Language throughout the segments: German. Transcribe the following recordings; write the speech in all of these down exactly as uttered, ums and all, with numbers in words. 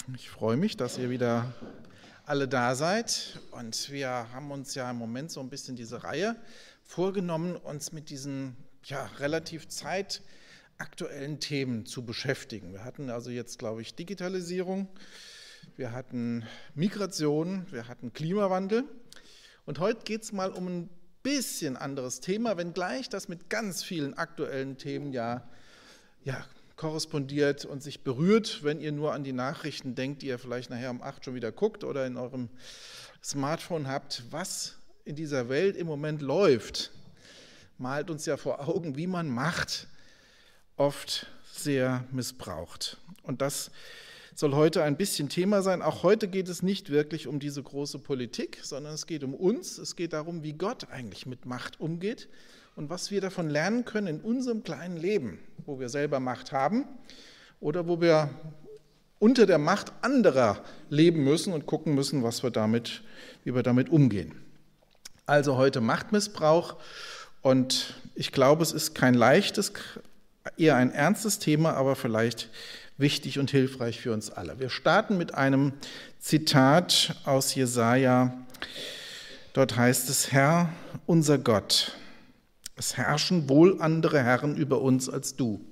Ich freue mich, dass ihr wieder alle da seid. Und wir haben uns ja im Moment so ein bisschen diese Reihe vorgenommen, uns mit diesen ja, relativ zeitaktuellen Themen zu beschäftigen. Wir hatten also jetzt, glaube ich, Digitalisierung, wir hatten Migration, wir hatten Klimawandel. Und heute geht es mal um ein bisschen anderes Thema, wenngleich das mit ganz vielen aktuellen Themen ja, ja korrespondiert und sich berührt, wenn ihr nur an die Nachrichten denkt, die ihr vielleicht nachher um acht schon wieder guckt oder in eurem Smartphone habt. Was in dieser Welt im Moment läuft, malt uns ja vor Augen, wie man Macht oft sehr missbraucht. Und das soll heute ein bisschen Thema sein. Auch heute geht es nicht wirklich um diese große Politik, sondern es geht um uns. Es geht darum, wie Gott eigentlich mit Macht umgeht und was wir davon lernen können in unserem kleinen Leben, wo wir selber Macht haben oder wo wir unter der Macht anderer leben müssen und gucken müssen, was wir damit, wie wir damit umgehen. Also heute Machtmissbrauch, und ich glaube, es ist kein leichtes, eher ein ernstes Thema, aber vielleicht wichtig und hilfreich für uns alle. Wir starten mit einem Zitat aus Jesaja. Dort heißt es: Herr, unser Gott, es herrschen wohl andere Herren über uns als du.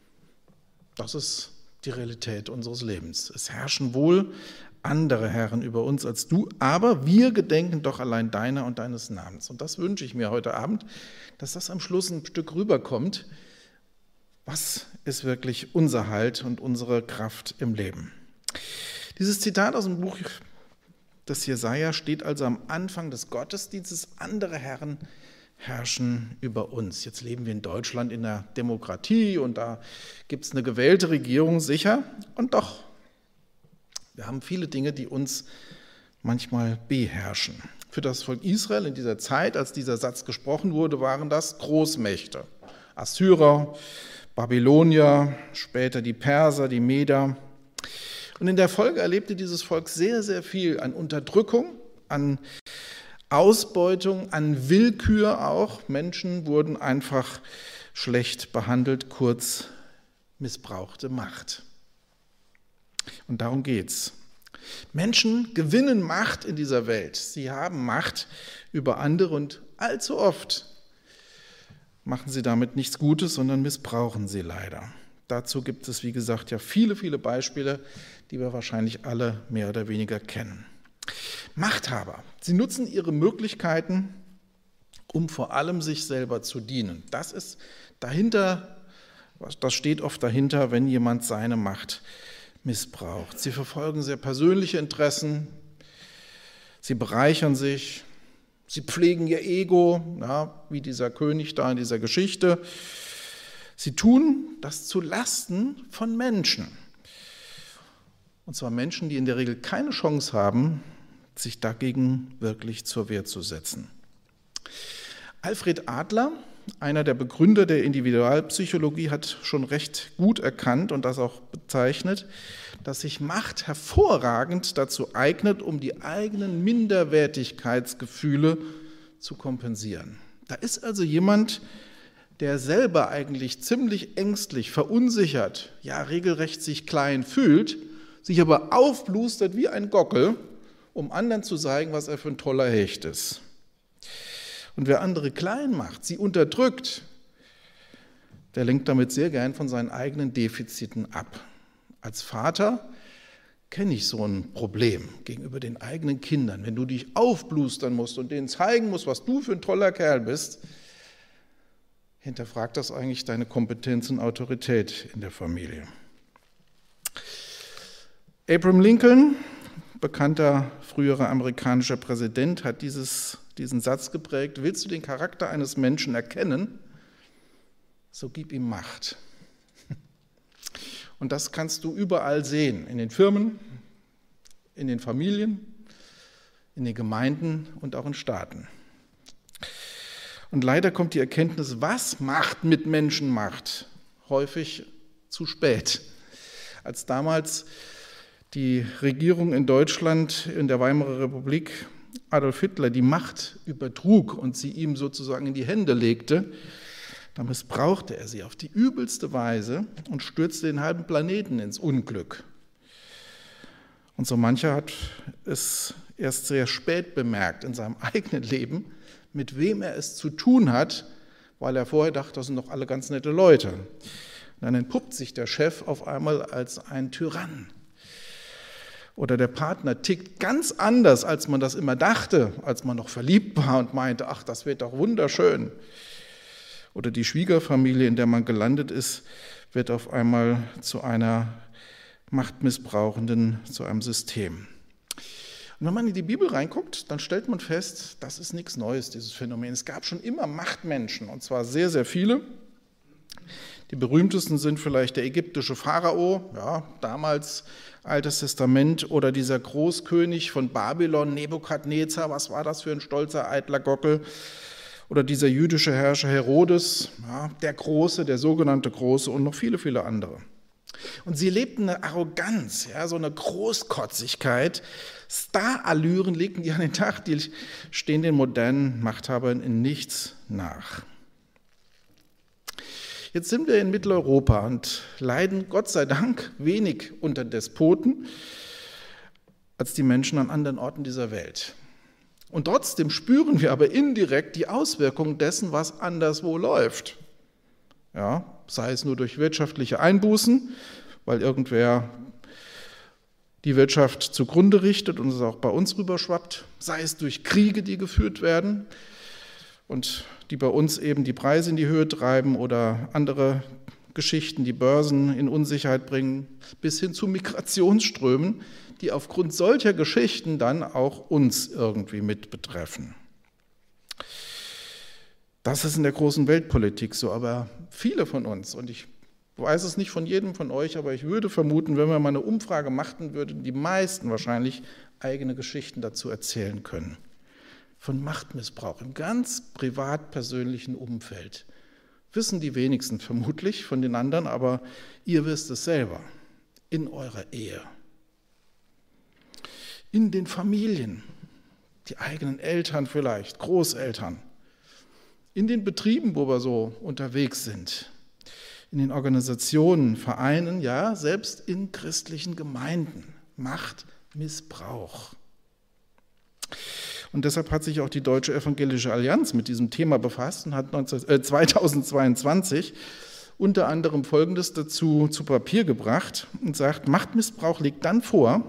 Das ist die Realität unseres Lebens. Es herrschen wohl andere Herren über uns als du, aber wir gedenken doch allein deiner und deines Namens. Und das wünsche ich mir heute Abend, dass das am Schluss ein Stück rüberkommt. Was ist wirklich unser Halt und unsere Kraft im Leben? Dieses Zitat aus dem Buch des Jesaja steht also am Anfang des Gottesdienstes: Andere Herren herrschen über uns. Jetzt leben wir in Deutschland in der Demokratie und da gibt es eine gewählte Regierung, sicher. Und doch, wir haben viele Dinge, die uns manchmal beherrschen. Für das Volk Israel in dieser Zeit, als dieser Satz gesprochen wurde, waren das Großmächte. Assyrer, Babylonier, später die Perser, die Meder. Und in der Folge erlebte dieses Volk sehr, sehr viel an Unterdrückung, an Ausbeutung, an Willkür auch. Menschen wurden einfach schlecht behandelt, kurz missbrauchte Macht. Und darum geht's. Menschen gewinnen Macht in dieser Welt. Sie haben Macht über andere und allzu oft machen sie damit nichts Gutes, sondern missbrauchen sie leider. Dazu gibt es, wie gesagt, ja viele, viele Beispiele, die wir wahrscheinlich alle mehr oder weniger kennen. Machthaber, sie nutzen ihre Möglichkeiten, um vor allem sich selber zu dienen. Das ist dahinter, das steht oft dahinter, wenn jemand seine Macht missbraucht. Sie verfolgen sehr persönliche Interessen, sie bereichern sich, sie pflegen ihr Ego, ja, wie dieser König da in dieser Geschichte. Sie tun das zu Lasten von Menschen. Und zwar Menschen, die in der Regel keine Chance haben, sich dagegen wirklich zur Wehr zu setzen. Alfred Adler, einer der Begründer der Individualpsychologie, hat schon recht gut erkannt und das auch bezeichnet, dass sich Macht hervorragend dazu eignet, um die eigenen Minderwertigkeitsgefühle zu kompensieren. Da ist also jemand, der selber eigentlich ziemlich ängstlich, verunsichert, ja regelrecht sich klein fühlt, sich aber aufblustert wie ein Gockel, um anderen zu zeigen, was er für ein toller Hecht ist. Und wer andere klein macht, sie unterdrückt, der lenkt damit sehr gern von seinen eigenen Defiziten ab. Als Vater kenne ich so ein Problem gegenüber den eigenen Kindern. Wenn du dich aufblustern musst und denen zeigen musst, was du für ein toller Kerl bist, hinterfragt das eigentlich deine Kompetenz und Autorität in der Familie. Abraham Lincoln, bekannter früherer amerikanischer Präsident, hat dieses, diesen Satz geprägt: Willst du den Charakter eines Menschen erkennen, so gib ihm Macht. Und das kannst du überall sehen, in den Firmen, in den Familien, in den Gemeinden und auch in Staaten. Und leider kommt die Erkenntnis, was Macht mit Menschen macht, häufig zu spät. Als damals die Regierung in Deutschland in der Weimarer Republik Adolf Hitler die Macht übertrug und sie ihm sozusagen in die Hände legte, da missbrauchte er sie auf die übelste Weise und stürzte den halben Planeten ins Unglück. Und so mancher hat es erst sehr spät bemerkt in seinem eigenen Leben, mit wem er es zu tun hat, weil er vorher dachte, das sind doch alle ganz nette Leute. Und dann entpuppt sich der Chef auf einmal als ein Tyrann. Oder der Partner tickt ganz anders, als man das immer dachte, als man noch verliebt war und meinte, ach, das wird doch wunderschön. Oder die Schwiegerfamilie, in der man gelandet ist, wird auf einmal zu einer machtmissbrauchenden, zu einem System. Und wenn man in die Bibel reinguckt, dann stellt man fest, das ist nichts Neues, dieses Phänomen. Es gab schon immer Machtmenschen, und zwar sehr, sehr viele. Die berühmtesten sind vielleicht der ägyptische Pharao, ja, damals Altes Testament, oder dieser Großkönig von Babylon, Nebukadnezar, was war das für ein stolzer, eitler Gockel? Oder dieser jüdische Herrscher Herodes, ja, der Große, der sogenannte Große, und noch viele, viele andere. Und sie lebten eine Arroganz, ja, so eine Großkotzigkeit, Starallüren legten die an den Tag, die stehen den modernen Machthabern in nichts nach. Jetzt sind wir in Mitteleuropa und leiden Gott sei Dank wenig unter Despoten als die Menschen an anderen Orten dieser Welt. Und trotzdem spüren wir aber indirekt die Auswirkungen dessen, was anderswo läuft. Ja, sei es nur durch wirtschaftliche Einbußen, weil irgendwer die Wirtschaft zugrunde richtet und es auch bei uns rüberschwappt, sei es durch Kriege, die geführt werden und die bei uns eben die Preise in die Höhe treiben oder andere Geschichten, die Börsen in Unsicherheit bringen, bis hin zu Migrationsströmen, die aufgrund solcher Geschichten dann auch uns irgendwie mit betreffen. Das ist in der großen Weltpolitik so, aber viele von uns, und ich weiß es nicht von jedem von euch, aber ich würde vermuten, wenn wir mal eine Umfrage machen würden, die meisten wahrscheinlich eigene Geschichten dazu erzählen können. Von Machtmissbrauch im ganz privat-persönlichen Umfeld. Wissen die wenigsten vermutlich von den anderen, aber ihr wisst es selber. In eurer Ehe. In den Familien. Die eigenen Eltern vielleicht, Großeltern. In den Betrieben, wo wir so unterwegs sind. In den Organisationen, Vereinen, ja, selbst in christlichen Gemeinden. Machtmissbrauch. Und deshalb hat sich auch die Deutsche Evangelische Allianz mit diesem Thema befasst und hat zweitausendzweiundzwanzig unter anderem Folgendes dazu zu Papier gebracht und sagt, Machtmissbrauch liegt dann vor,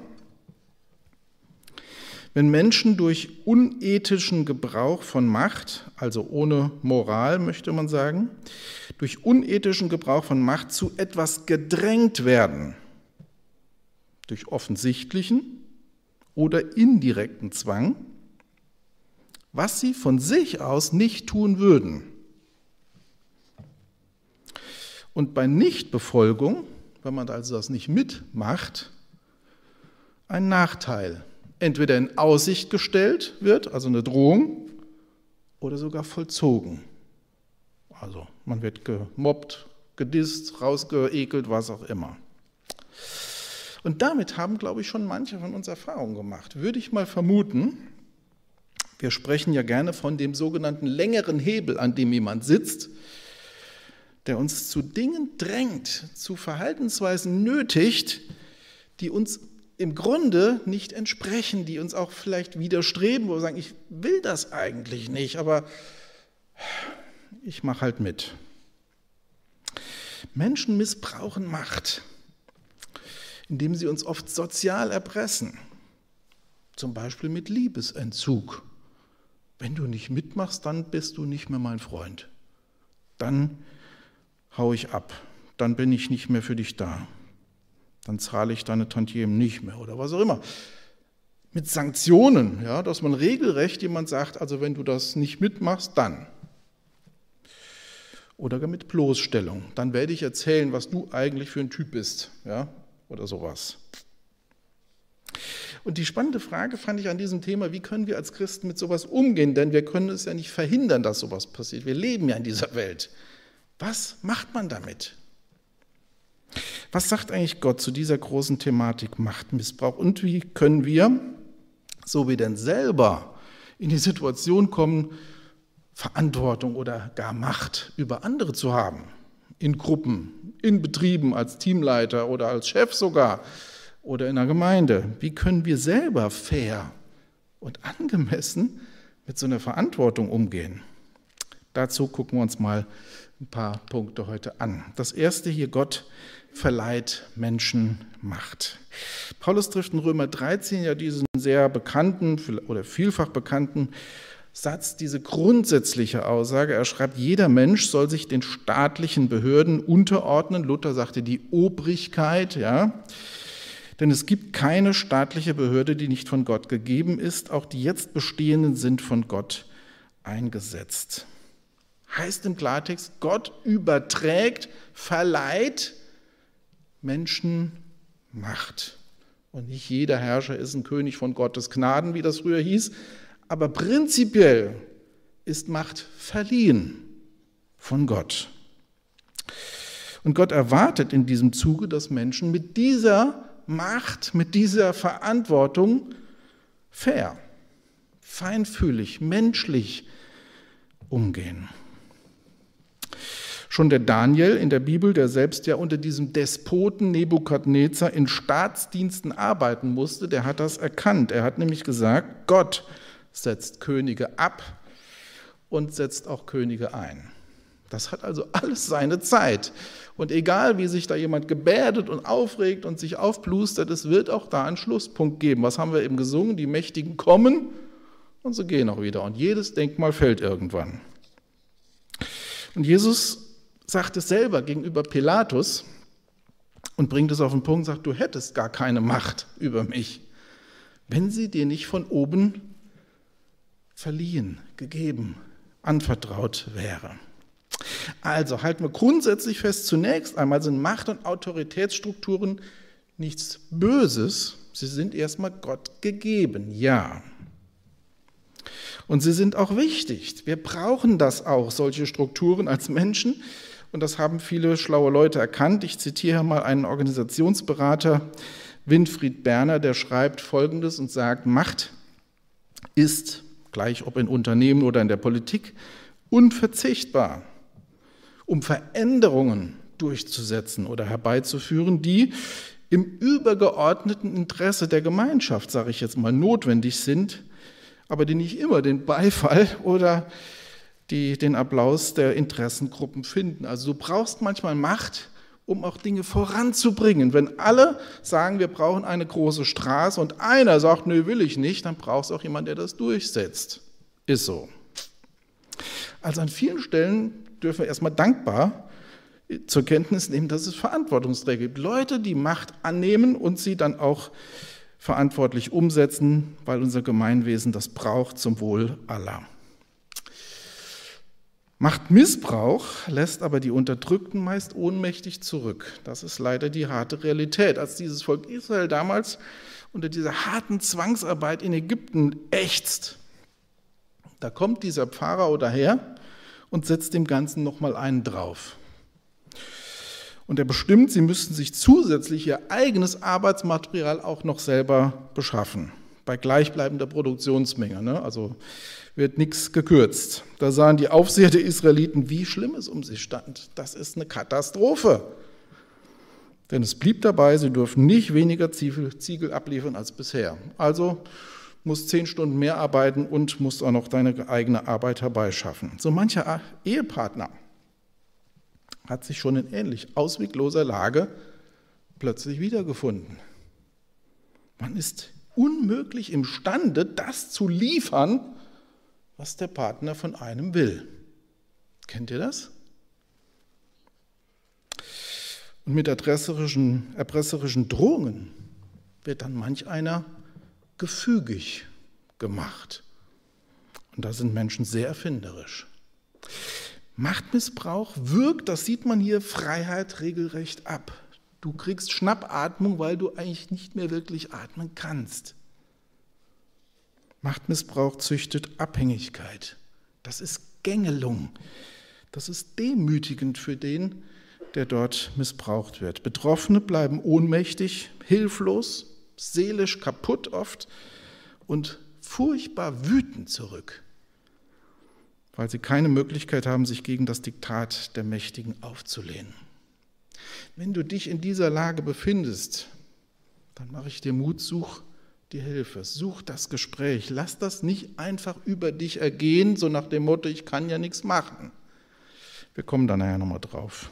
wenn Menschen durch unethischen Gebrauch von Macht, also ohne Moral möchte man sagen, durch unethischen Gebrauch von Macht zu etwas gedrängt werden, durch offensichtlichen oder indirekten Zwang, was sie von sich aus nicht tun würden. Und bei Nichtbefolgung, wenn man also das nicht mitmacht, ein Nachteil. Entweder in Aussicht gestellt wird, also eine Drohung, oder sogar vollzogen. Also man wird gemobbt, gedisst, rausgeekelt, was auch immer. Und damit haben, glaube ich, schon manche von uns Erfahrungen gemacht. Würde ich mal vermuten, wir sprechen ja gerne von dem sogenannten längeren Hebel, an dem jemand sitzt, der uns zu Dingen drängt, zu Verhaltensweisen nötigt, die uns im Grunde nicht entsprechen, die uns auch vielleicht widerstreben, wo wir sagen, ich will das eigentlich nicht, aber ich mache halt mit. Menschen missbrauchen Macht, indem sie uns oft sozial erpressen, zum Beispiel mit Liebesentzug. Wenn du nicht mitmachst, dann bist du nicht mehr mein Freund. Dann hau ich ab, dann bin ich nicht mehr für dich da. Dann zahle ich deine Tantiemen nicht mehr oder was auch immer. Mit Sanktionen, ja, dass man regelrecht jemand sagt, also wenn du das nicht mitmachst, dann. Oder mit Bloßstellung. Dann werde ich erzählen, was du eigentlich für ein Typ bist, ja, oder sowas. Und die spannende Frage fand ich an diesem Thema, wie können wir als Christen mit sowas umgehen? Denn wir können es ja nicht verhindern, dass sowas passiert. Wir leben ja in dieser Welt. Was macht man damit? Was sagt eigentlich Gott zu dieser großen Thematik Machtmissbrauch? Und wie können wir, so wie denn selber, in die Situation kommen, Verantwortung oder gar Macht über andere zu haben? In Gruppen, in Betrieben, als Teamleiter oder als Chef sogar. oder in der Gemeinde? Wie können wir selber fair und angemessen mit so einer Verantwortung umgehen? Dazu gucken wir uns mal ein paar Punkte heute an. Das erste hier: Gott verleiht Menschen Macht. Paulus trifft in Römer dreizehn ja diesen sehr bekannten oder vielfach bekannten Satz, diese grundsätzliche Aussage. Er schreibt, jeder Mensch soll sich den staatlichen Behörden unterordnen. Luther sagte die Obrigkeit, ja. Denn es gibt keine staatliche Behörde, die nicht von Gott gegeben ist. Auch die jetzt bestehenden sind von Gott eingesetzt. Heißt im Klartext, Gott überträgt, verleiht Menschen Macht. Und nicht jeder Herrscher ist ein König von Gottes Gnaden, wie das früher hieß, aber prinzipiell ist Macht verliehen von Gott. Und Gott erwartet in diesem Zuge, dass Menschen mit dieser Macht, mit dieser Verantwortung fair, feinfühlig, menschlich umgehen. Schon der Daniel in der Bibel, der selbst ja unter diesem Despoten Nebukadnezar in Staatsdiensten arbeiten musste, der hat das erkannt. Er hat nämlich gesagt, Gott setzt Könige ab und setzt auch Könige ein. Das hat also alles seine Zeit. Und egal, wie sich da jemand gebärdet und aufregt und sich aufplustert, es wird auch da einen Schlusspunkt geben. Was haben wir eben gesungen? Die Mächtigen kommen und sie gehen auch wieder. Und jedes Denkmal fällt irgendwann. Und Jesus sagt es selber gegenüber Pilatus und bringt es auf den Punkt und sagt, du hättest gar keine Macht über mich, wenn sie dir nicht von oben verliehen, gegeben, anvertraut wäre. Also halten wir grundsätzlich fest, zunächst einmal sind Macht- und Autoritätsstrukturen nichts Böses, sie sind erstmal Gott gegeben, ja. Und sie sind auch wichtig. Wir brauchen das auch, solche Strukturen als Menschen. Und das haben viele schlaue Leute erkannt. Ich zitiere mal einen Organisationsberater, Winfried Berner, der schreibt Folgendes und sagt, Macht ist, gleich ob in Unternehmen oder in der Politik, unverzichtbar, um Veränderungen durchzusetzen oder herbeizuführen, die im übergeordneten Interesse der Gemeinschaft, sage ich jetzt mal, notwendig sind, aber die nicht immer den Beifall oder die den Applaus der Interessengruppen finden. Also du brauchst manchmal Macht, um auch Dinge voranzubringen. Wenn alle sagen, wir brauchen eine große Straße und einer sagt, nö, will ich nicht, dann brauchst du auch jemanden, der das durchsetzt. Ist so. Also an vielen Stellen dürfen wir erstmal dankbar zur Kenntnis nehmen, dass es Verantwortungsträger gibt. Leute, die Macht annehmen und sie dann auch verantwortlich umsetzen, weil unser Gemeinwesen das braucht zum Wohl aller. Machtmissbrauch lässt aber die Unterdrückten meist ohnmächtig zurück. Das ist leider die harte Realität. Als dieses Volk Israel damals unter dieser harten Zwangsarbeit in Ägypten ächzt, da kommt dieser Pharao daher und setzt dem Ganzen nochmal einen drauf. Und er bestimmt, sie müssten sich zusätzlich ihr eigenes Arbeitsmaterial auch noch selber beschaffen. Bei gleichbleibender Produktionsmenge, ne? Also wird nichts gekürzt. Da sahen die Aufseher der Israeliten, wie schlimm es um sie stand. Das ist eine Katastrophe. Denn es blieb dabei, sie durften nicht weniger Ziegel abliefern als bisher. Also musst zehn Stunden mehr arbeiten und musst auch noch deine eigene Arbeit herbeischaffen. So mancher Ehepartner hat sich schon in ähnlich auswegloser Lage plötzlich wiedergefunden. Man ist unmöglich imstande, das zu liefern, was der Partner von einem will. Kennt ihr das? Und mit erpresserischen, erpresserischen Drohungen wird dann manch einer gefügig gemacht. Und da sind Menschen sehr erfinderisch. Machtmissbrauch wirkt, das sieht man hier, Freiheit regelrecht ab. Du kriegst Schnappatmung, weil du eigentlich nicht mehr wirklich atmen kannst. Machtmissbrauch züchtet Abhängigkeit. Das ist Gängelung. Das ist demütigend für den, der dort missbraucht wird. Betroffene bleiben ohnmächtig, hilflos, seelisch kaputt oft und furchtbar wütend zurück, weil sie keine Möglichkeit haben, sich gegen das Diktat der Mächtigen aufzulehnen. Wenn du dich in dieser Lage befindest, dann mache ich dir Mut, such die Hilfe, such das Gespräch. Lass das nicht einfach über dich ergehen, so nach dem Motto, ich kann ja nichts machen. Wir kommen da nachher nochmal drauf.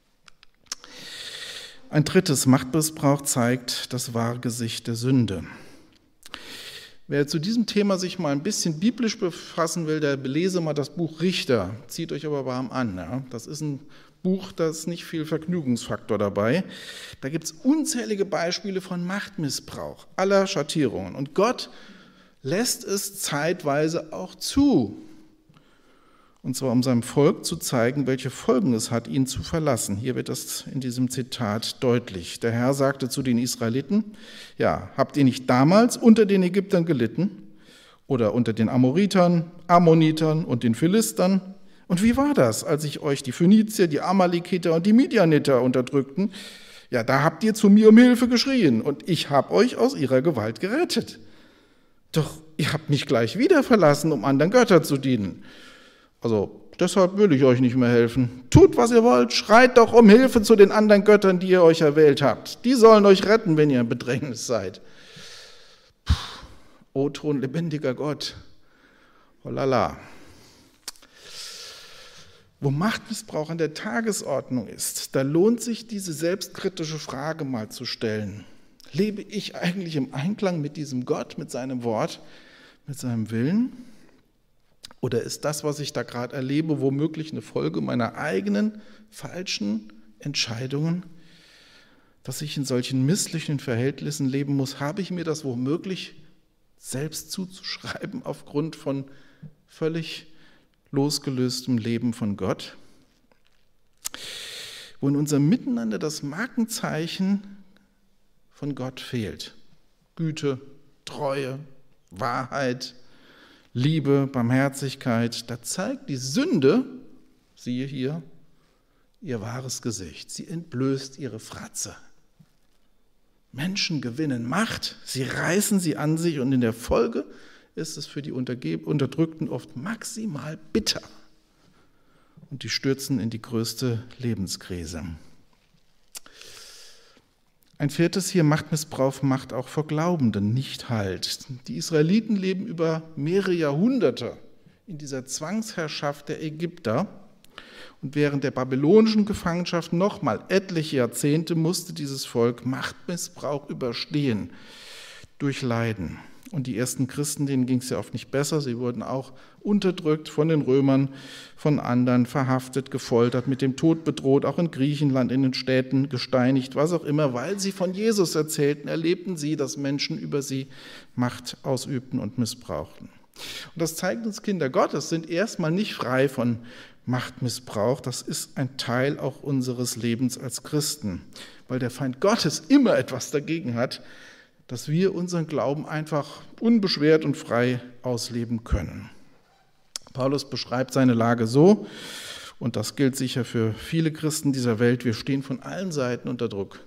Ein drittes, Machtmissbrauch zeigt das wahre Gesicht der Sünde. Wer zu diesem Thema sich mal ein bisschen biblisch befassen will, der belese mal das Buch Richter. Zieht euch aber warm an. Ja? Das ist ein Buch, da ist nicht viel Vergnügungsfaktor dabei. Da gibt es unzählige Beispiele von Machtmissbrauch aller Schattierungen. Und Gott lässt es zeitweise auch zu. Und zwar um seinem Volk zu zeigen, welche Folgen es hat, ihn zu verlassen. Hier wird das in diesem Zitat deutlich. Der Herr sagte zu den Israeliten, ja, habt ihr nicht damals unter den Ägyptern gelitten oder unter den Amoritern, Ammonitern und den Philistern? Und wie war das, als ich euch die Phönizier, die Amalekiter und die Midianiter unterdrückten? Ja, da habt ihr zu mir um Hilfe geschrien und ich habe euch aus ihrer Gewalt gerettet. Doch ihr habt mich gleich wieder verlassen, um anderen Göttern zu dienen. Also deshalb will ich euch nicht mehr helfen. Tut, was ihr wollt, schreit doch um Hilfe zu den anderen Göttern, die ihr euch erwählt habt. Die sollen euch retten, wenn ihr in Bedrängnis seid. Puh, O-Ton, lebendiger Gott. Holala. Wo Machtmissbrauch an der Tagesordnung ist, da lohnt sich diese selbstkritische Frage mal zu stellen. Lebe ich eigentlich im Einklang mit diesem Gott, mit seinem Wort, mit seinem Willen? Oder ist das, was ich da gerade erlebe, womöglich eine Folge meiner eigenen falschen Entscheidungen, dass ich in solchen misslichen Verhältnissen leben muss? Habe ich mir das womöglich selbst zuzuschreiben aufgrund von völlig losgelöstem Leben von Gott? Wo in unserem Miteinander das Markenzeichen von Gott fehlt. Güte, Treue, Wahrheit, Liebe, Barmherzigkeit, da zeigt die Sünde, siehe hier, ihr wahres Gesicht. Sie entblößt ihre Fratze. Menschen gewinnen Macht, sie reißen sie an sich und in der Folge ist es für die Unterdrückten oft maximal bitter. Und die stürzen in die größte Lebenskrise. Ein viertes hier, Machtmissbrauch macht auch vor Glaubenden nicht Halt. Die Israeliten leben über mehrere Jahrhunderte in dieser Zwangsherrschaft der Ägypter. Und während der babylonischen Gefangenschaft nochmal etliche Jahrzehnte musste dieses Volk Machtmissbrauch überstehen, durch Leiden. Und die ersten Christen, denen ging es ja oft nicht besser. Sie wurden auch unterdrückt von den Römern, von anderen, verhaftet, gefoltert, mit dem Tod bedroht, auch in Griechenland, in den Städten gesteinigt, was auch immer. Weil sie von Jesus erzählten, erlebten sie, dass Menschen über sie Macht ausübten und missbrauchten. Und das zeigt uns, Kinder Gottes sind erstmal nicht frei von Machtmissbrauch. Das ist ein Teil auch unseres Lebens als Christen, weil der Feind Gottes immer etwas dagegen hat, dass wir unseren Glauben einfach unbeschwert und frei ausleben können. Paulus beschreibt seine Lage so, und das gilt sicher für viele Christen dieser Welt: Wir stehen von allen Seiten unter Druck,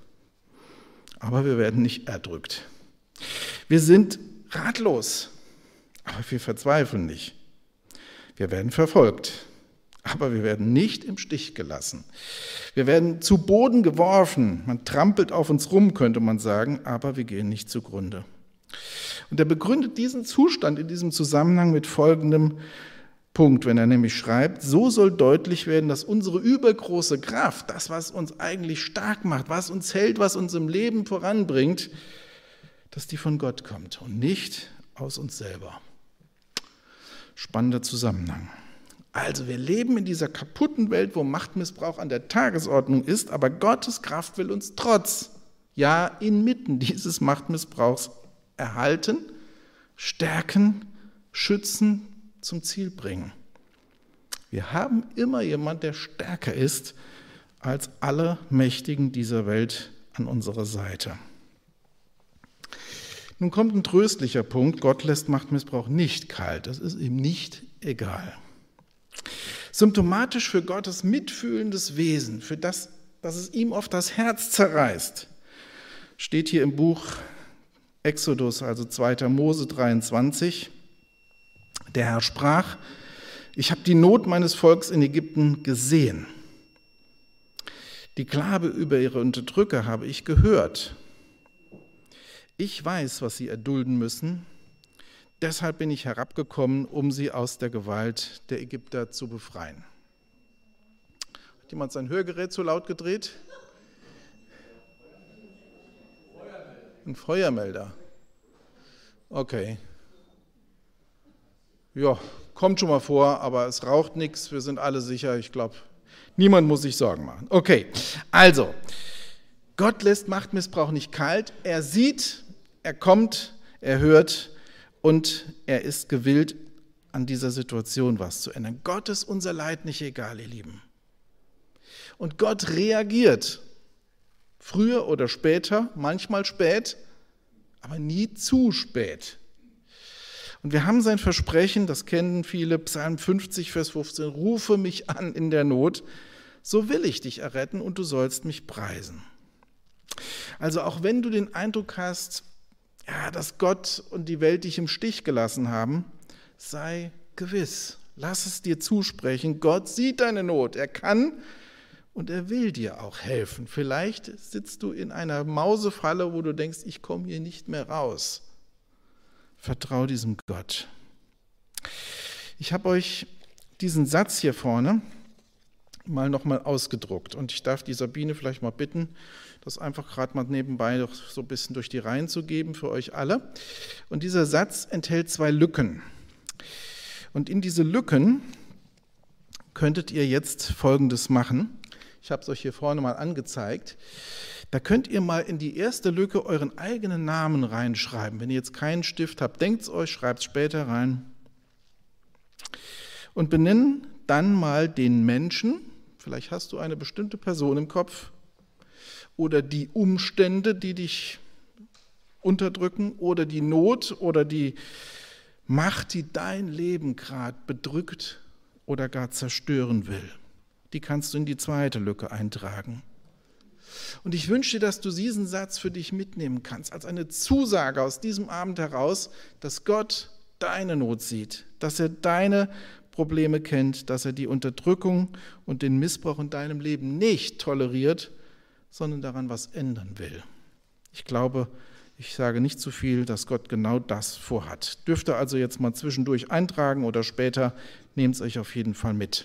aber wir werden nicht erdrückt. Wir sind ratlos, aber wir verzweifeln nicht. Wir werden verfolgt, aber wir werden nicht im Stich gelassen. Wir werden zu Boden geworfen, man trampelt auf uns rum, könnte man sagen, aber wir gehen nicht zugrunde. Und er begründet diesen Zustand in diesem Zusammenhang mit folgendem Punkt, wenn er nämlich schreibt: So soll deutlich werden, dass unsere übergroße Kraft, das, was uns eigentlich stark macht, was uns hält, was uns im Leben voranbringt, dass die von Gott kommt und nicht aus uns selber. Spannender Zusammenhang. Also wir leben in dieser kaputten Welt, wo Machtmissbrauch an der Tagesordnung ist, aber Gottes Kraft will uns trotz, ja inmitten dieses Machtmissbrauchs erhalten, stärken, schützen, zum Ziel bringen. Wir haben immer jemanden, der stärker ist als alle Mächtigen dieser Welt an unserer Seite. Nun kommt ein tröstlicher Punkt: Gott lässt Machtmissbrauch nicht kalt, das ist ihm nicht egal. Symptomatisch für Gottes mitfühlendes Wesen, für das, dass es ihm oft das Herz zerreißt, steht hier im Buch Exodus, also zweiter Mose dreiundzwanzig. Der Herr sprach: Ich habe die Not meines Volks in Ägypten gesehen. Die Klage über ihre Unterdrücker habe ich gehört. Ich weiß, was sie erdulden müssen. Deshalb bin ich herabgekommen, um sie aus der Gewalt der Ägypter zu befreien. Hat jemand sein Hörgerät zu laut gedreht? Ein Feuermelder. Okay. Ja, kommt schon mal vor, aber es raucht nichts, wir sind alle sicher. Ich glaube, niemand muss sich Sorgen machen. Okay, also, Gott lässt Machtmissbrauch nicht kalt. Er sieht, er kommt, er hört und er ist gewillt, an dieser Situation was zu ändern. Gott ist unser Leid nicht egal, ihr Lieben. Und Gott reagiert, früher oder später, manchmal spät, aber nie zu spät. Und wir haben sein Versprechen, das kennen viele, Psalm fünfzig, Vers fünfzehn, rufe mich an in der Not, so will ich dich erretten und du sollst mich preisen. Also auch wenn du den Eindruck hast, ja, dass Gott und die Welt dich im Stich gelassen haben, sei gewiss, lass es dir zusprechen, Gott sieht deine Not, er kann und er will dir auch helfen. Vielleicht sitzt du in einer Mausefalle, wo du denkst, ich komme hier nicht mehr raus. Vertrau diesem Gott. Ich habe euch diesen Satz hier vorne mal nochmal ausgedruckt und ich darf die Sabine vielleicht mal bitten, das einfach gerade mal nebenbei doch so ein bisschen durch die Reihen zu geben für euch alle. Und dieser Satz enthält zwei Lücken. Und in diese Lücken könntet ihr jetzt Folgendes machen. Ich habe es euch hier vorne mal angezeigt. Da könnt ihr mal in die erste Lücke euren eigenen Namen reinschreiben. Wenn ihr jetzt keinen Stift habt, denkt es euch, schreibt es später rein. Und benennen dann mal den Menschen, vielleicht hast du eine bestimmte Person im Kopf, oder die Umstände, die dich unterdrücken, oder die Not oder die Macht, die dein Leben gerade bedrückt oder gar zerstören will. Die kannst du in die zweite Lücke eintragen. Und ich wünsche dir, dass du diesen Satz für dich mitnehmen kannst, als eine Zusage aus diesem Abend heraus, dass Gott deine Not sieht, dass er deine Probleme kennt, dass er die Unterdrückung und den Missbrauch in deinem Leben nicht toleriert, sondern daran was ändern will. Ich glaube, ich sage nicht zu viel, dass Gott genau das vorhat. Dürft ihr also jetzt mal zwischendurch eintragen oder später, nehmt es euch auf jeden Fall mit.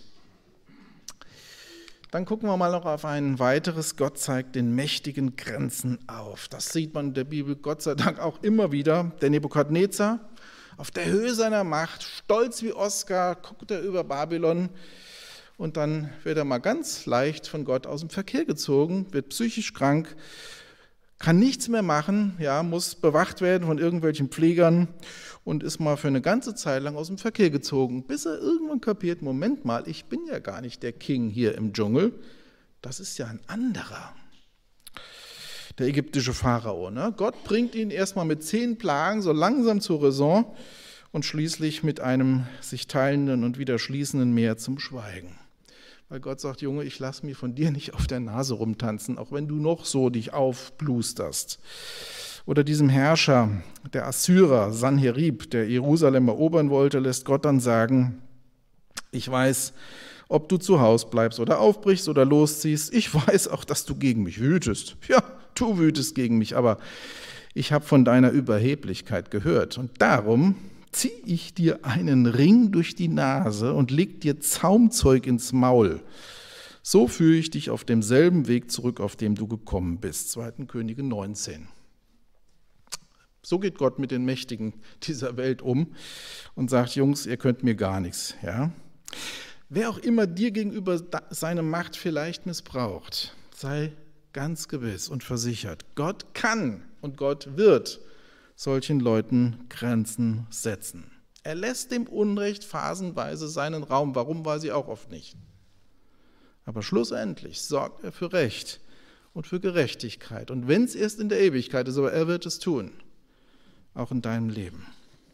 Dann gucken wir mal noch auf ein weiteres. Gott zeigt den mächtigen Grenzen auf. Das sieht man in der Bibel Gott sei Dank auch immer wieder. Der Nebukadnezar, auf der Höhe seiner Macht, stolz wie Oskar, guckt er über Babylon und dann wird er mal ganz leicht von Gott aus dem Verkehr gezogen, wird psychisch krank, kann nichts mehr machen, ja, muss bewacht werden von irgendwelchen Pflegern und ist mal für eine ganze Zeit lang aus dem Verkehr gezogen, bis er irgendwann kapiert, Moment mal, ich bin ja gar nicht der King hier im Dschungel, das ist ja ein anderer. Der ägyptische Pharao. Ne? Gott bringt ihn erstmal mit zehn Plagen so langsam zur Raison und schließlich mit einem sich teilenden und wieder schließenden Meer zum Schweigen. Weil Gott sagt, Junge, ich lasse mich von dir nicht auf der Nase rumtanzen, auch wenn du noch so dich aufblusterst. Oder diesem Herrscher, der Assyrer, Sanherib, der Jerusalem erobern wollte, lässt Gott dann sagen, ich weiß, ob du zu Hause bleibst oder aufbrichst oder losziehst. Ich weiß auch, dass du gegen mich wütest. Ja, du wütest gegen mich, aber ich habe von deiner Überheblichkeit gehört. Und darum ziehe ich dir einen Ring durch die Nase und leg dir Zaumzeug ins Maul. So führe ich dich auf demselben Weg zurück, auf dem du gekommen bist. zweiter Könige neunzehn. So geht Gott mit den Mächtigen dieser Welt um und sagt, Jungs, ihr könnt mir gar nichts. Ja? Wer auch immer dir gegenüber seine Macht vielleicht missbraucht, sei ganz gewiss und versichert, Gott kann und Gott wird solchen Leuten Grenzen setzen. Er lässt dem Unrecht phasenweise seinen Raum, warum weiß ich auch oft nicht. Aber schlussendlich sorgt er für Recht und für Gerechtigkeit. Und wenn es erst in der Ewigkeit ist, aber er wird es tun, auch in deinem Leben.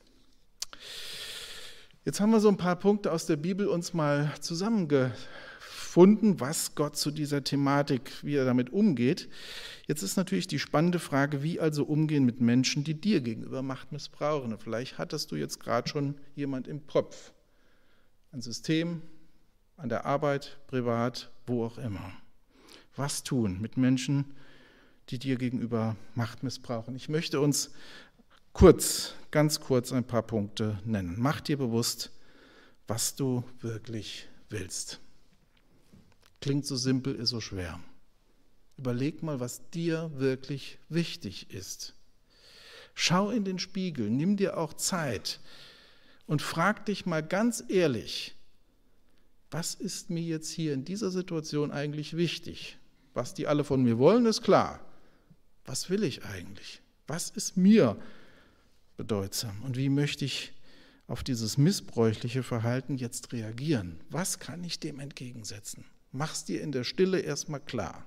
Jetzt haben wir so ein paar Punkte aus der Bibel uns mal zusammengefunden, was Gott zu dieser Thematik, wie er damit umgeht. Jetzt ist natürlich die spannende Frage, wie also umgehen mit Menschen, die dir gegenüber Macht missbrauchen. Und vielleicht hattest du jetzt gerade schon jemand im Kopf. Ein System, an der Arbeit, privat, wo auch immer. Was tun mit Menschen, die dir gegenüber Macht missbrauchen. Ich möchte uns kurz, ganz kurz ein paar Punkte nennen. Mach dir bewusst, was du wirklich willst. Klingt so simpel, ist so schwer. Überleg mal, was dir wirklich wichtig ist. Schau in den Spiegel, nimm dir auch Zeit und frag dich mal ganz ehrlich, was ist mir jetzt hier in dieser Situation eigentlich wichtig? Was die alle von mir wollen, ist klar. Was will ich eigentlich? Was ist mir bedeutsam? Und wie möchte ich auf dieses missbräuchliche Verhalten jetzt reagieren? Was kann ich dem entgegensetzen? Mach's dir in der Stille erstmal klar.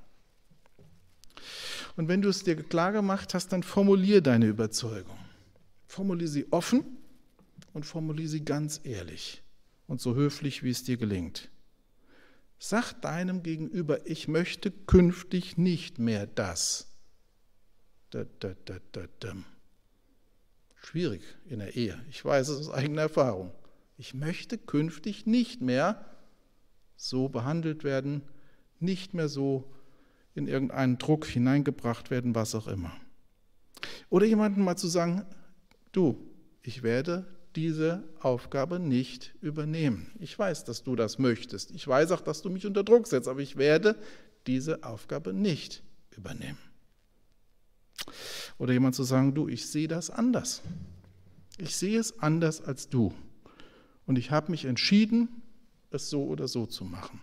Und wenn du es dir klar gemacht hast, dann formulier deine Überzeugung. Formulier sie offen und formulier sie ganz ehrlich und so höflich, wie es dir gelingt. Sag deinem Gegenüber, ich möchte künftig nicht mehr das. Da, da, da, da, da. Schwierig in der Ehe. Ich weiß es aus eigener Erfahrung. Ich möchte künftig nicht mehr so behandelt werden, nicht mehr so in irgendeinen Druck hineingebracht werden, was auch immer. Oder jemandem mal zu sagen, du, ich werde diese Aufgabe nicht übernehmen. Ich weiß, dass du das möchtest. Ich weiß auch, dass du mich unter Druck setzt, aber ich werde diese Aufgabe nicht übernehmen. Oder jemand zu sagen, du, ich sehe das anders. Ich sehe es anders als du. Und ich habe mich entschieden, es so oder so zu machen.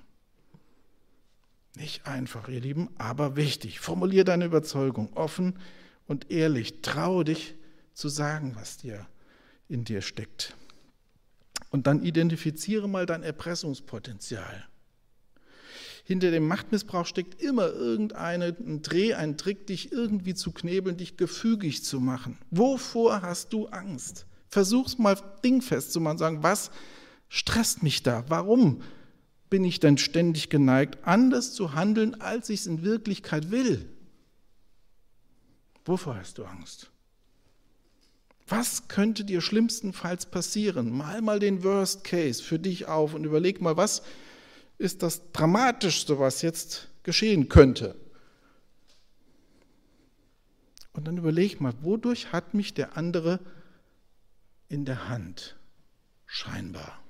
Nicht einfach, ihr Lieben, aber wichtig. Formulier deine Überzeugung offen und ehrlich. Traue dich zu sagen, was dir in dir steckt. Und dann identifiziere mal dein Erpressungspotenzial. Hinter dem Machtmissbrauch steckt immer irgendein Dreh, ein Trick, dich irgendwie zu knebeln, dich gefügig zu machen. Wovor hast du Angst? Versuch's mal dingfest zu machen, sagen, was stresst mich da? Warum bin ich denn ständig geneigt, anders zu handeln, als ich es in Wirklichkeit will? Wovor hast du Angst? Was könnte dir schlimmstenfalls passieren? Mal mal den Worst Case für dich auf und überleg mal, was ist das Dramatischste, was jetzt geschehen könnte? Und dann überleg mal, wodurch hat mich der andere in der Hand? Scheinbar.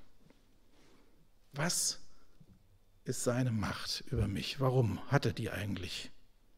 Was ist seine Macht über mich? Warum hat er die eigentlich?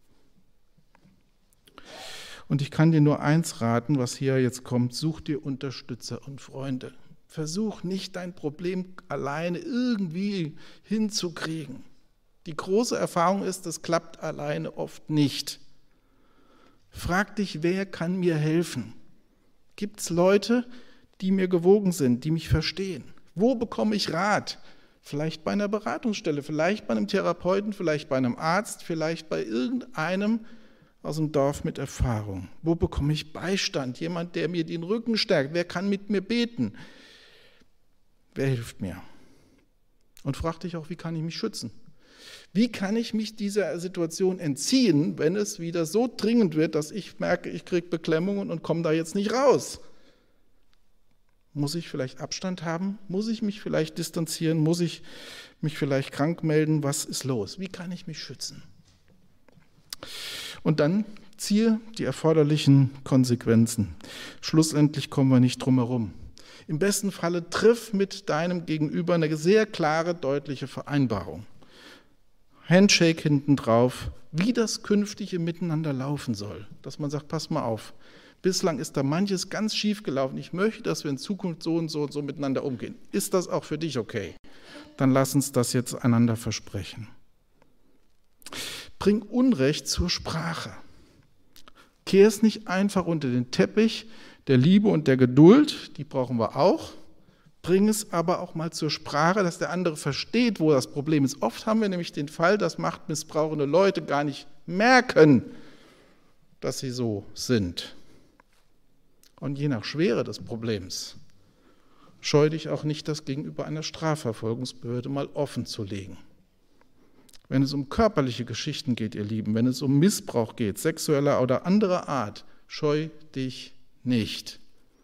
Und ich kann dir nur eins raten, was hier jetzt kommt, such dir Unterstützer und Freunde. Versuch nicht, dein Problem alleine irgendwie hinzukriegen. Die große Erfahrung ist, das klappt alleine oft nicht. Frag dich, wer kann mir helfen? Gibt es Leute, die mir gewogen sind, die mich verstehen? Wo bekomme ich Rat? Vielleicht bei einer Beratungsstelle, vielleicht bei einem Therapeuten, vielleicht bei einem Arzt, vielleicht bei irgendeinem aus dem Dorf mit Erfahrung. Wo bekomme ich Beistand? Jemand, der mir den Rücken stärkt. Wer kann mit mir beten? Wer hilft mir? Und frag dich auch, wie kann ich mich schützen? Wie kann ich mich dieser Situation entziehen, wenn es wieder so dringend wird, dass ich merke, ich kriege Beklemmungen und komme da jetzt nicht raus? Muss ich vielleicht Abstand haben? Muss ich mich vielleicht distanzieren? Muss ich mich vielleicht krank melden? Was ist los? Wie kann ich mich schützen? Und dann ziehe die erforderlichen Konsequenzen. Schlussendlich kommen wir nicht drum herum. Im besten Falle triff mit deinem Gegenüber eine sehr klare, deutliche Vereinbarung. Handshake hinten drauf, wie das künftige Miteinander laufen soll. Dass man sagt, pass mal auf, bislang ist da manches ganz schief gelaufen. Ich möchte, dass wir in Zukunft so und so und so miteinander umgehen. Ist das auch für dich okay? Dann lass uns das jetzt einander versprechen. Bring Unrecht zur Sprache. Kehr es nicht einfach unter den Teppich der Liebe und der Geduld, die brauchen wir auch. Bring es aber auch mal zur Sprache, dass der andere versteht, wo das Problem ist. Oft haben wir nämlich den Fall, dass machtmissbrauchende Leute gar nicht merken, dass sie so sind. Und je nach Schwere des Problems scheu dich auch nicht, das gegenüber einer Strafverfolgungsbehörde mal offen zu legen. Wenn es um körperliche Geschichten geht, ihr Lieben, wenn es um Missbrauch geht, sexueller oder anderer Art, scheu dich nicht.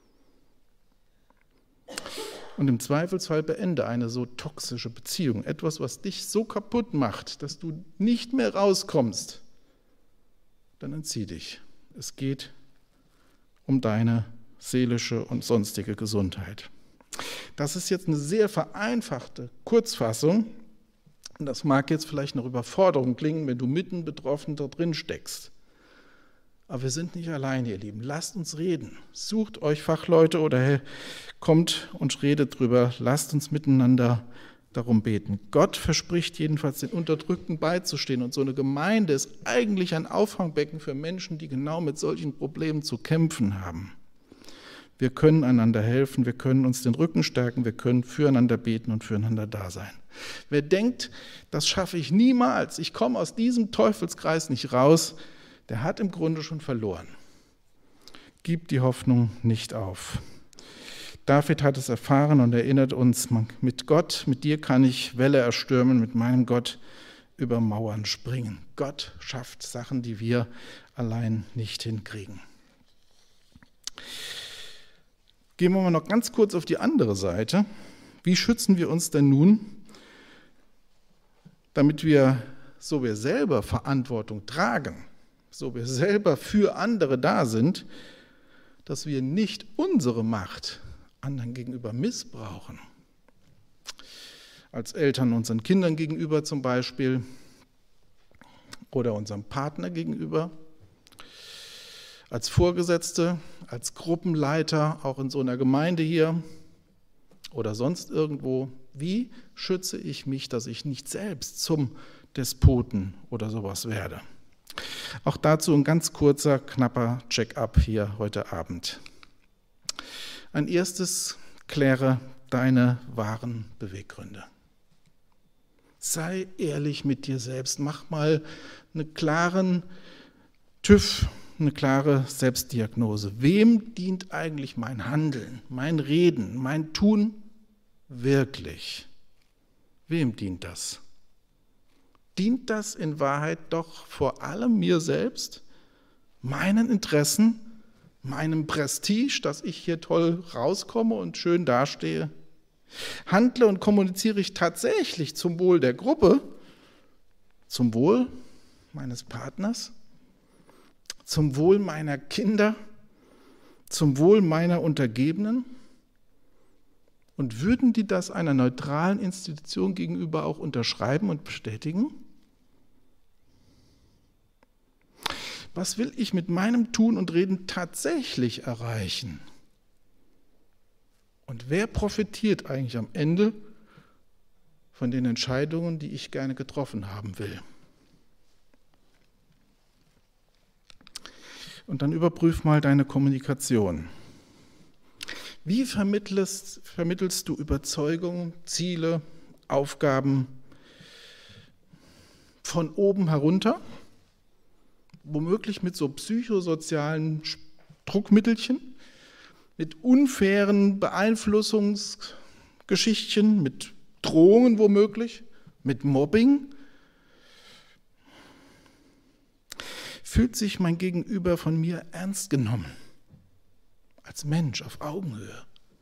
Und im Zweifelsfall beende eine so toxische Beziehung, etwas, was dich so kaputt macht, dass du nicht mehr rauskommst. dann entzieh dich. Es geht um deine seelische und sonstige Gesundheit. Das ist jetzt eine sehr vereinfachte Kurzfassung. Und das mag jetzt vielleicht noch Überforderung klingen, wenn du mitten betroffen da drin steckst. Aber wir sind nicht allein, ihr Lieben. Lasst uns reden. Sucht euch Fachleute oder hey, kommt und redet drüber. Lasst uns miteinander darum beten. Gott verspricht jedenfalls, den Unterdrückten beizustehen. Und so eine Gemeinde ist eigentlich ein Auffangbecken für Menschen, die genau mit solchen Problemen zu kämpfen haben. Wir können einander helfen, wir können uns den Rücken stärken, wir können füreinander beten und füreinander da sein. Wer denkt, das schaffe ich niemals, ich komme aus diesem Teufelskreis nicht raus, der hat im Grunde schon verloren. Gib die Hoffnung nicht auf. David hat es erfahren und erinnert uns, mit Gott, mit dir kann ich Welle erstürmen, mit meinem Gott über Mauern springen. Gott schafft Sachen, die wir allein nicht hinkriegen. Gehen wir mal noch ganz kurz auf die andere Seite. Wie schützen wir uns denn nun, damit wir, so wir selber Verantwortung tragen, so wir selber für andere da sind, dass wir nicht unsere Macht anderen gegenüber missbrauchen? Als Eltern unseren Kindern gegenüber zum Beispiel oder unserem Partner gegenüber, als Vorgesetzte, als Gruppenleiter, auch in so einer Gemeinde hier oder sonst irgendwo. Wie schütze ich mich, dass ich nicht selbst zum Despoten oder sowas werde? Auch dazu ein ganz kurzer, knapper Check-up hier heute Abend. Ein erstes, kläre deine wahren Beweggründe. Sei ehrlich mit dir selbst. Mach mal einen klaren TÜV, eine klare Selbstdiagnose. Wem dient eigentlich mein Handeln, mein Reden, mein Tun wirklich? Wem dient das? Dient das in Wahrheit doch vor allem mir selbst, meinen Interessen, meinem Prestige, dass ich hier toll rauskomme und schön dastehe? Handle und kommuniziere ich tatsächlich zum Wohl der Gruppe, zum Wohl meines Partners, zum Wohl meiner Kinder, zum Wohl meiner Untergebenen? Und würden die das einer neutralen Institution gegenüber auch unterschreiben und bestätigen? Was will ich mit meinem Tun und Reden tatsächlich erreichen? Und wer profitiert eigentlich am Ende von den Entscheidungen, die ich gerne getroffen haben will? Und dann überprüf mal deine Kommunikation. Wie vermittelst, vermittelst du Überzeugungen, Ziele, Aufgaben von oben herunter? Womöglich mit so psychosozialen Druckmittelchen, mit unfairen Beeinflussungsgeschichtchen, mit Drohungen womöglich, mit Mobbing? Fühlt sich mein Gegenüber von mir ernst genommen, als Mensch auf Augenhöhe?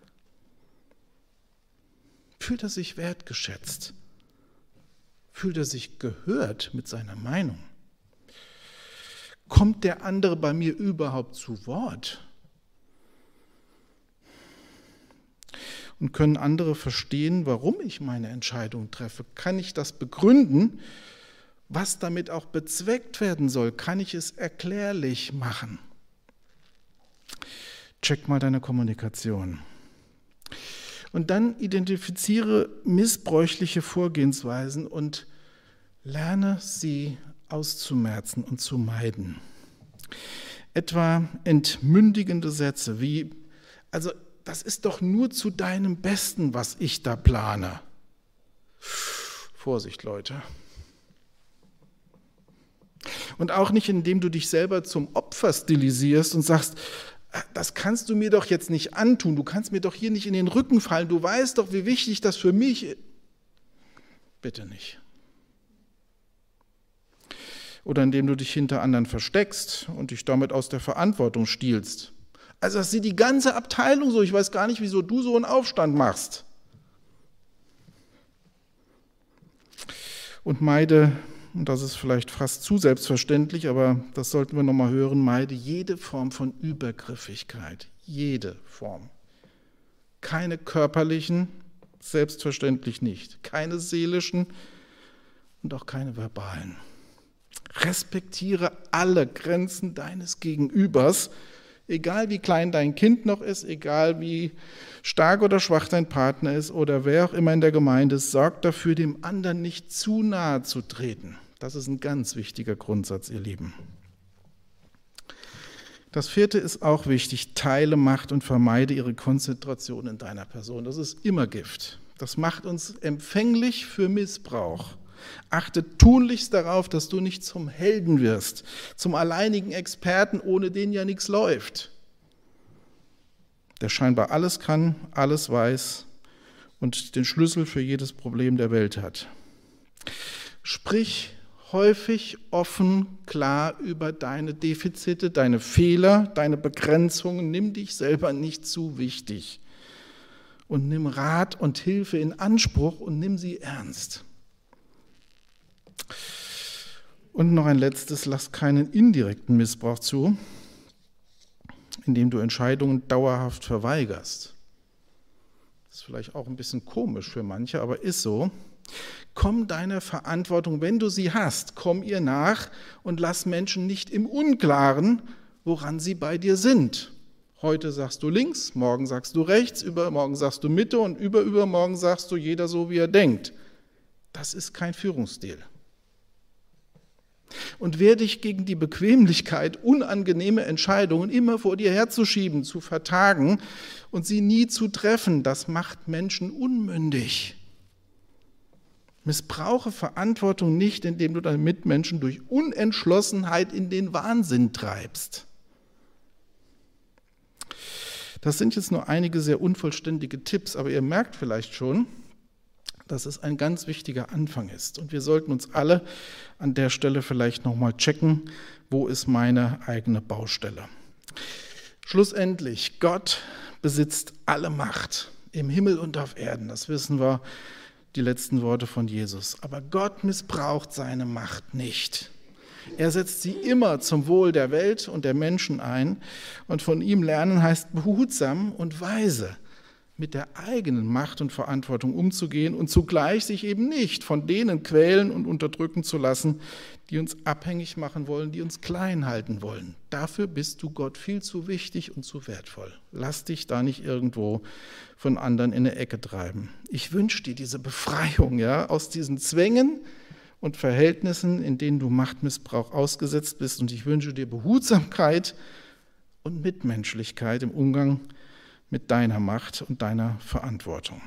Fühlt er sich wertgeschätzt? Fühlt er sich gehört mit seiner Meinung? Kommt der andere bei mir überhaupt zu Wort? Und können andere verstehen, warum ich meine Entscheidung treffe? Kann ich das begründen? Was damit auch bezweckt werden soll, kann ich es erklärlich machen? Check mal deine Kommunikation. Und dann identifiziere missbräuchliche Vorgehensweisen und lerne sie auszumerzen und zu meiden. Etwa entmündigende Sätze wie, also das ist doch nur zu deinem Besten, was ich da plane. Vorsicht, Leute. Und auch nicht, indem du dich selber zum Opfer stilisierst und sagst, das kannst du mir doch jetzt nicht antun, du kannst mir doch hier nicht in den Rücken fallen, du weißt doch, wie wichtig das für mich ist. Bitte nicht. Oder indem du dich hinter anderen versteckst und dich damit aus der Verantwortung stiehlst. Also das sieht die ganze Abteilung so, ich weiß gar nicht, wieso du so einen Aufstand machst. Und meide und das ist vielleicht fast zu selbstverständlich, aber das sollten wir nochmal hören, meide jede Form von Übergriffigkeit, jede Form. Keine körperlichen, selbstverständlich nicht, keine seelischen und auch keine verbalen. Respektiere alle Grenzen deines Gegenübers, egal wie klein dein Kind noch ist, egal wie stark oder schwach dein Partner ist oder wer auch immer in der Gemeinde ist, sorg dafür, dem anderen nicht zu nahe zu treten. Das ist ein ganz wichtiger Grundsatz, ihr Lieben. Das vierte ist auch wichtig, teile Macht und vermeide ihre Konzentration in deiner Person. Das ist immer Gift. Das macht uns empfänglich für Missbrauch. Achte tunlichst darauf, dass du nicht zum Helden wirst, zum alleinigen Experten, ohne den ja nichts läuft, der scheinbar alles kann, alles weiß und den Schlüssel für jedes Problem der Welt hat. Sprich häufig offen, klar über deine Defizite, deine Fehler, deine Begrenzungen. Nimm dich selber nicht zu wichtig und nimm Rat und Hilfe in Anspruch und nimm sie ernst. Und noch ein letztes, lass keinen indirekten Missbrauch zu, indem du Entscheidungen dauerhaft verweigerst. Das ist vielleicht auch ein bisschen komisch für manche, aber ist so. Komm deiner Verantwortung, wenn du sie hast, komm ihr nach und lass Menschen nicht im Unklaren, woran sie bei dir sind. Heute sagst du links, morgen sagst du rechts, übermorgen sagst du Mitte und überübermorgen sagst du jeder so, wie er denkt. Das ist kein Führungsstil. Und wehr dich gegen die Bequemlichkeit, unangenehme Entscheidungen immer vor dir herzuschieben, zu vertagen und sie nie zu treffen. Das macht Menschen unmündig. Missbrauche Verantwortung nicht, indem du deine Mitmenschen durch Unentschlossenheit in den Wahnsinn treibst. Das sind jetzt nur einige sehr unvollständige Tipps, aber ihr merkt vielleicht schon, dass es ein ganz wichtiger Anfang ist. Und wir sollten uns alle an der Stelle vielleicht nochmal checken, wo ist meine eigene Baustelle. Schlussendlich, Gott besitzt alle Macht im Himmel und auf Erden. Das wissen wir, die letzten Worte von Jesus. Aber Gott missbraucht seine Macht nicht. Er setzt sie immer zum Wohl der Welt und der Menschen ein. Und von ihm lernen heißt behutsam und weise mit der eigenen Macht und Verantwortung umzugehen und zugleich sich eben nicht von denen quälen und unterdrücken zu lassen, die uns abhängig machen wollen, die uns klein halten wollen. Dafür bist du Gott viel zu wichtig und zu wertvoll. Lass dich da nicht irgendwo von anderen in eine Ecke treiben. Ich wünsche dir diese Befreiung, ja, aus diesen Zwängen und Verhältnissen, in denen du Machtmissbrauch ausgesetzt bist, und ich wünsche dir Behutsamkeit und Mitmenschlichkeit im Umgang mit deiner Macht und deiner Verantwortung.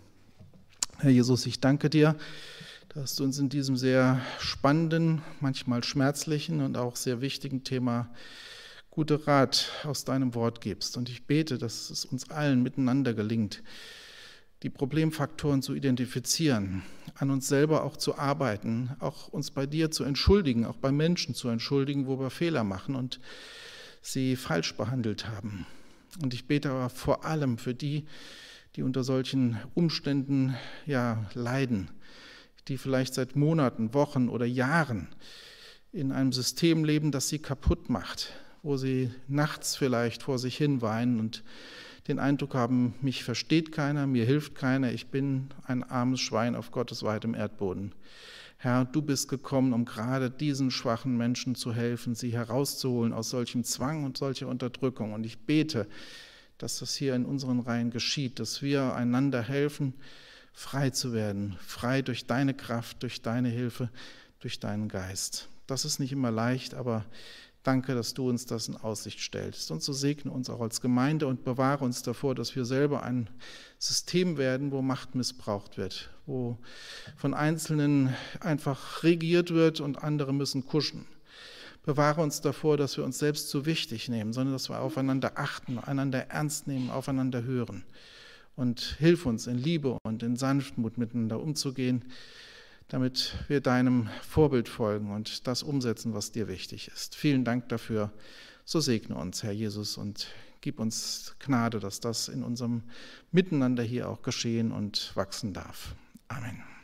Herr Jesus, ich danke dir, dass du uns in diesem sehr spannenden, manchmal schmerzlichen und auch sehr wichtigen Thema gute Rat aus deinem Wort gibst. Und ich bete, dass es uns allen miteinander gelingt, die Problemfaktoren zu identifizieren, an uns selber auch zu arbeiten, auch uns bei dir zu entschuldigen, auch bei Menschen zu entschuldigen, wo wir Fehler machen und sie falsch behandelt haben. Und ich bete aber vor allem für die, die unter solchen Umständen ja, leiden, die vielleicht seit Monaten, Wochen oder Jahren in einem System leben, das sie kaputt macht, wo sie nachts vielleicht vor sich hin weinen und den Eindruck haben, mich versteht keiner, mir hilft keiner, ich bin ein armes Schwein auf Gottes weitem Erdboden. Herr, du bist gekommen, um gerade diesen schwachen Menschen zu helfen, sie herauszuholen aus solchem Zwang und solcher Unterdrückung. Und ich bete, dass das hier in unseren Reihen geschieht, dass wir einander helfen, frei zu werden, frei durch deine Kraft, durch deine Hilfe, durch deinen Geist. Das ist nicht immer leicht, aber danke, dass du uns das in Aussicht stellst. Und so segne uns auch als Gemeinde und bewahre uns davor, dass wir selber ein System werden, wo Macht missbraucht wird, wo von Einzelnen einfach regiert wird und andere müssen kuschen. Bewahre uns davor, dass wir uns selbst zu wichtig nehmen, sondern dass wir aufeinander achten, einander ernst nehmen, aufeinander hören. Und hilf uns in Liebe und in Sanftmut miteinander umzugehen, damit wir deinem Vorbild folgen und das umsetzen, was dir wichtig ist. Vielen Dank dafür. So segne uns, Herr Jesus, und gib uns Gnade, dass das in unserem Miteinander hier auch geschehen und wachsen darf. Amen.